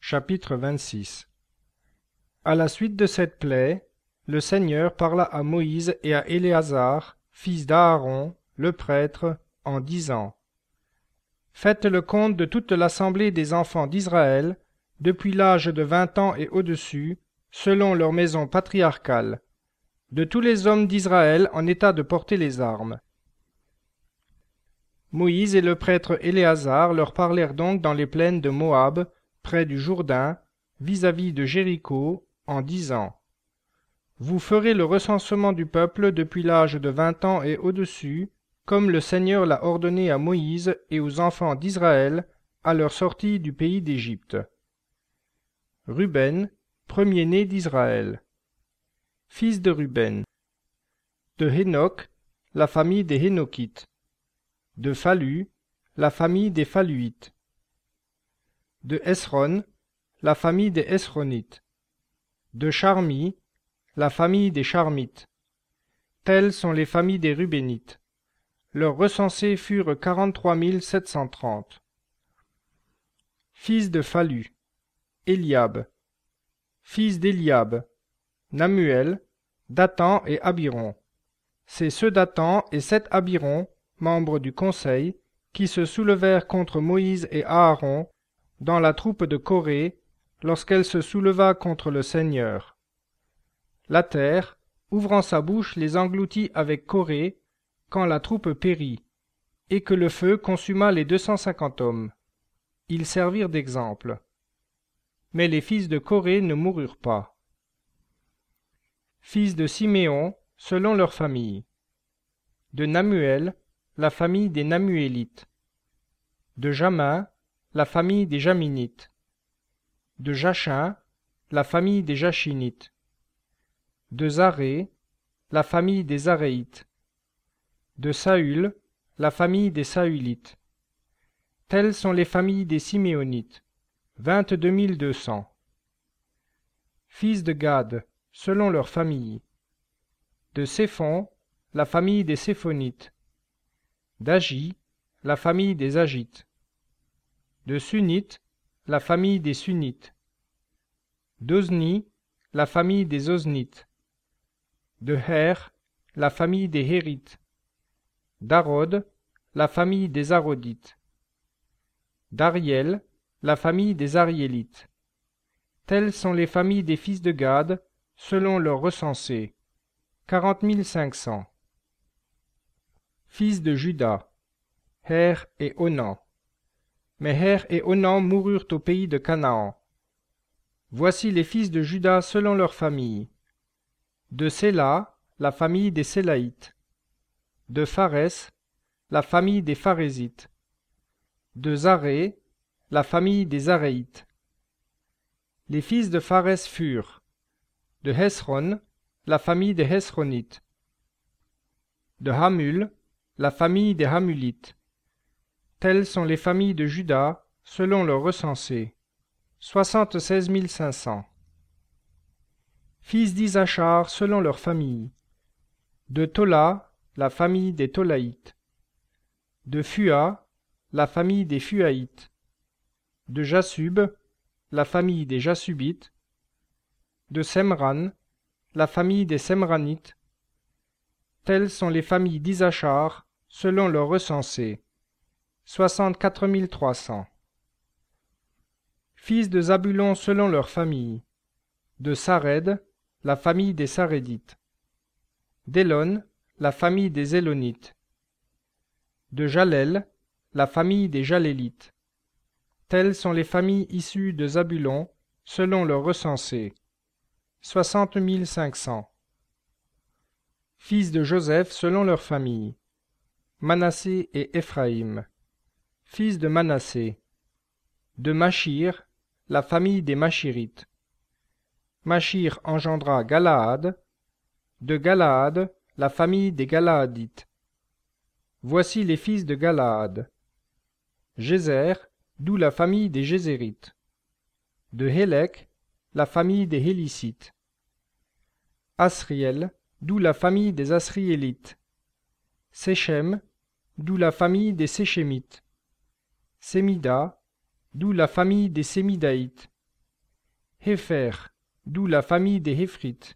Chapitre 26. À la suite de cette plaie, le Seigneur parla à Moïse et à Éléazar, fils d'Aaron, le prêtre, en disant: Faites le compte de toute l'assemblée des enfants d'Israël, depuis l'âge de 20 ans et au-dessus, selon leur maison patriarcale, de tous les hommes d'Israël en état de porter les armes. Moïse et le prêtre Éléazar leur parlèrent donc dans les plaines de Moab, près du Jourdain, vis-à-vis de Jéricho, en disant: Vous ferez le recensement du peuple depuis l'âge de 20 ans et au-dessus, comme le Seigneur l'a ordonné à Moïse et aux enfants d'Israël à leur sortie du pays d'Égypte. Ruben, premier-né d'Israël. Fils de Ruben. De Hénoc, la famille des Hénokites. De Phallu, la famille des Phalluites. De Hesron, la famille des Hesronites. De Charmi, la famille des Charmites. Telles sont les familles des Rubénites. Leurs recensés furent 43 730. Fils de Phallu, Éliab. Fils d'Éliab, Namuel, Dathan et Abiron. C'est ceux Dathan et 7 Abiron, membres du conseil, qui se soulevèrent contre Moïse et Aaron dans la troupe de Corée, lorsqu'elle se souleva contre le Seigneur. La terre, ouvrant sa bouche, les engloutit avec Corée, quand la troupe périt, et que le feu consuma les 250 hommes. Ils servirent d'exemple. Mais les fils de Corée ne moururent pas. Fils de Siméon, selon leur famille. De Namuel, la famille des Namuélites. De Jamin, la famille des Jaminites. De Jachin, la famille des Jachinites. De Zaré, la famille des Zaréites. De Saül, la famille des Saülites. Telles sont les familles des Siméonites, 22 200. Fils de Gad, selon leur famille. De Séphon, la famille des Séphonites. d'Agi, la famille des Agites. De Sunnite, la famille des Sunnites. d'Ozni, la famille des Oznites. De Her, la famille des Hérites. d'Arod, la famille des Arodites. d'Ariel, la famille des Ariélites. Telles sont les familles des fils de Gad, selon leurs recensés, 40 500. Fils de Juda, Her et Onan. Mais Her et Onan moururent au pays de Canaan. Voici les fils de Juda selon leurs familles. De Séla, la famille des Sélaïtes. De Pharès, la famille des Pharésites. De Zaré, la famille des Zaréites. Les fils de Pharès furent: de Hesron, la famille des Hesronites. De Hamul, la famille des Hamulites. Telles sont les familles de Juda, selon leurs recensés, 76 500. Fils d'Isachar, selon leurs familles. De Tola, la famille des Tolaïtes. De Phua, la famille des Phuaïtes. De Jasub, la famille des Jasubites. De Semran, la famille des Semranites. Telles sont les familles d'Isachar, selon leurs recensés, 64 300. Fils de Zabulon selon leur famille. De Sared, la famille des Sarédites. d'Élon, la famille des Élonites. De Jalel, la famille des Jalélites. Telles sont les familles issues de Zabulon, selon leurs recensés, 60 500. Fils de Joseph selon leur famille. Manassé et Éphraïm. Fils de Manassé. De Machir, la famille des Machirites. Machir engendra Galaad. De Galaad, la famille des Galaadites. Voici les fils de Galaad. Jézer, d'où la famille des Jézérites. De Hélec, la famille des Hélicites. Asriel, d'où la famille des Asriélites. Séchem, d'où la famille des Séchémites. Sémida, d'où la famille des Sémidaïtes. Hépher, d'où la famille des Héphrites.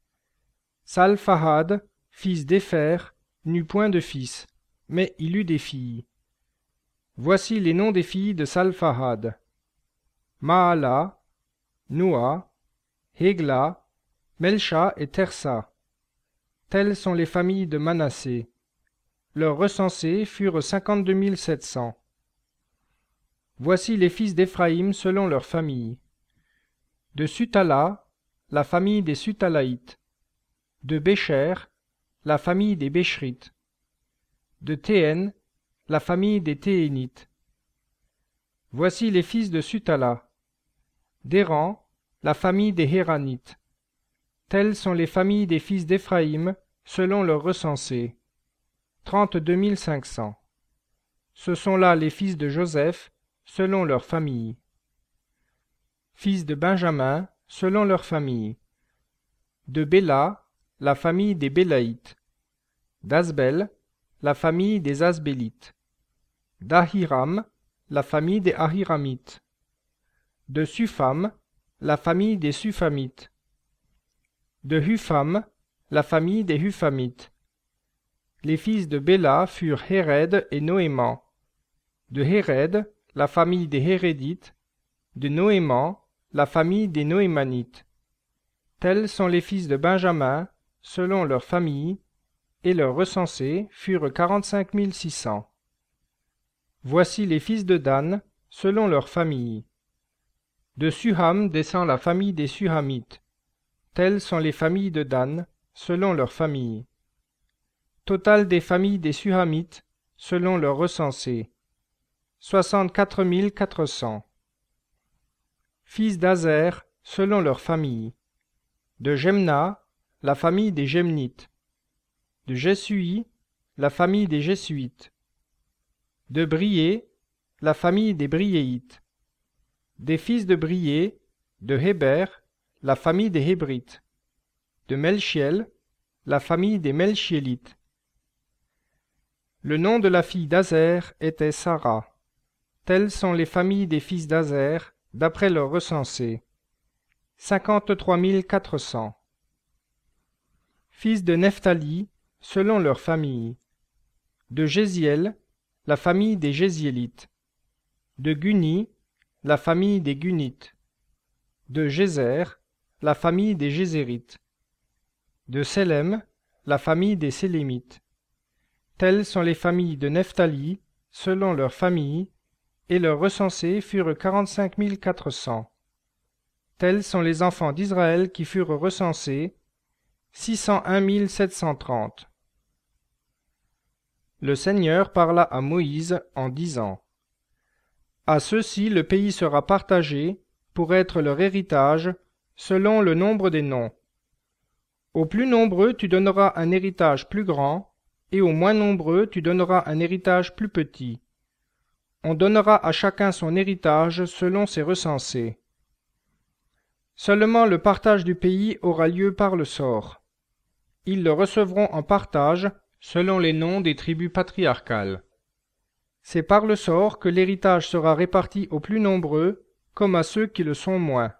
Salphahad, fils d'Hépher, n'eut point de fils, mais il eut des filles. Voici les noms des filles de Salphahad. Maala, Noa, Hégla, Melcha et Tersa. Telles sont les familles de Manassé. Leurs recensés furent 52 700. Voici les fils d'Éphraïm selon leurs familles. De Sutala, la famille des Sutalaïtes. De Bécher, la famille des Bécherites. De Théen, la famille des Théénites. Voici les fils de Sutala. d'Héran, la famille des Héranites. Telles sont les familles des fils d'Éphraïm, selon leurs recensés. 32 500. Ce sont là les fils de Joseph, selon leurs familles. Fils de Benjamin, selon leurs familles. De Béla, la famille des Bélaïtes. d'Asbel, la famille des Asbélites. d'Ahiram, la famille des Ahiramites. De Supham, la famille des Suphamites. De Hupham, la famille des Huphamites. Les fils de Béla furent Héred et Noéman. De Héred, la famille des Hérédites. De Noéman, la famille des Noémanites. Tels sont les fils de Benjamin, selon leurs familles, et leurs recensés furent 45 600. Voici les fils de Dan, selon leurs familles. De Suham descend la famille des Suhamites. Telles sont les familles de Dan, selon leurs familles. Total des familles des Suhamites, selon leurs recensés. 64 400. Fils d'Azer, selon leurs familles. De Jemna, la famille des Gemnites. De Jesui, la famille des Jesuites. De Brié, la famille des Briéites. Des fils de Brié, de Héber, la famille des Hébrites. De Melchiel, la famille des Melchiélites. Le nom de la fille d'Azer était Sarah. Telles sont les familles des fils d'Azer, d'après leurs recensés. 53 400. Fils de Nephtali, selon leurs familles. De Jéziel, la famille des Jéziélites. De Guni, la famille des Gunites. De Jézer, la famille des Jézérites. De Sélem, la famille des Sélémites. Telles sont les familles de Nephtali, selon leurs familles, et leurs recensés furent 45 400. Tels sont les enfants d'Israël qui furent recensés, 601 730. Le Seigneur parla à Moïse en disant : À ceux-ci le pays sera partagé pour être leur héritage, selon le nombre des noms. Aux plus nombreux tu donneras un héritage plus grand, et aux moins nombreux tu donneras un héritage plus petit. On donnera à chacun son héritage selon ses recensés. Seulement le partage du pays aura lieu par le sort. Ils le recevront en partage selon les noms des tribus patriarcales. C'est par le sort que l'héritage sera réparti aux plus nombreux, comme à ceux qui le sont moins.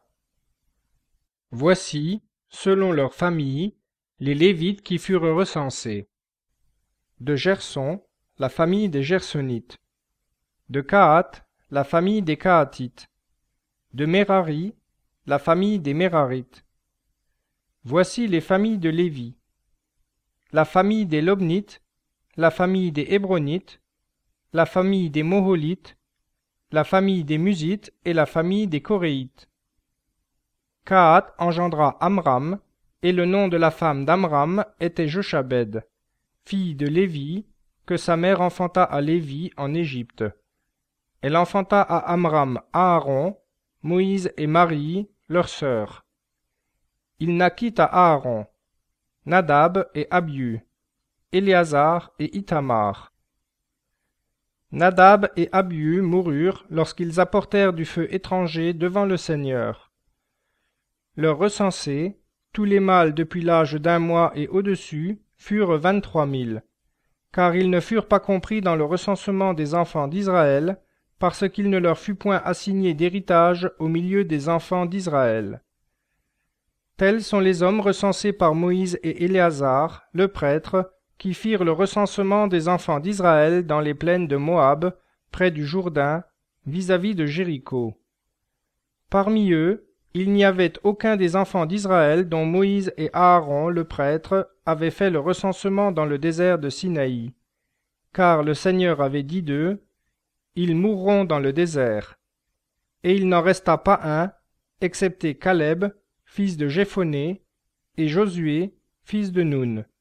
Voici, selon leurs familles, les Lévites qui furent recensés. De Gerson, la famille des Gersonites. De Kahat, la famille des Kahatites. De Merari, la famille des Merarites. Voici les familles de Lévi. La famille des Lobnites, la famille des Hébronites, la famille des Moholites, la famille des Musites et la famille des Coréites. Kahat engendra Amram, et le nom de la femme d'Amram était Jochabed, fille de Lévi, que sa mère enfanta à Lévi en Égypte. Elle enfanta à Amram Aaron, Moïse et Marie, leur sœur. Il naquit à Aaron Nadab et Abiu, Éléazar et Ithamar. Nadab et Abiu moururent lorsqu'ils apportèrent du feu étranger devant le Seigneur. Leurs recensés, tous les mâles depuis l'âge d'1 mois et au-dessus, furent 23 000, car ils ne furent pas compris dans le recensement des enfants d'Israël, parce qu'il ne leur fut point assigné d'héritage au milieu des enfants d'Israël. Tels sont les hommes recensés par Moïse et Éléazar, le prêtre, qui firent le recensement des enfants d'Israël dans les plaines de Moab, près du Jourdain, vis-à-vis de Jéricho. Parmi eux, il n'y avait aucun des enfants d'Israël dont Moïse et Aaron, le prêtre, avaient fait le recensement dans le désert de Sinaï. Car le Seigneur avait dit d'eux, « Ils mourront dans le désert. » Et il n'en resta pas un, excepté Caleb, fils de Jéphoné, et Josué, fils de Nun.